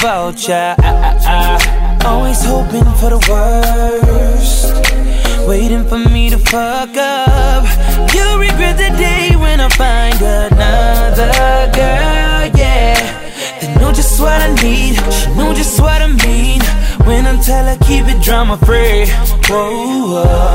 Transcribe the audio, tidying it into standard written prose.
vulture. Always hoping for the worst, waiting for me to fuck up. You'll regret the day when I find another girl, yeah. They know just what I need, she know just what I mean when I tell her keep it drama free. Whoa, whoa.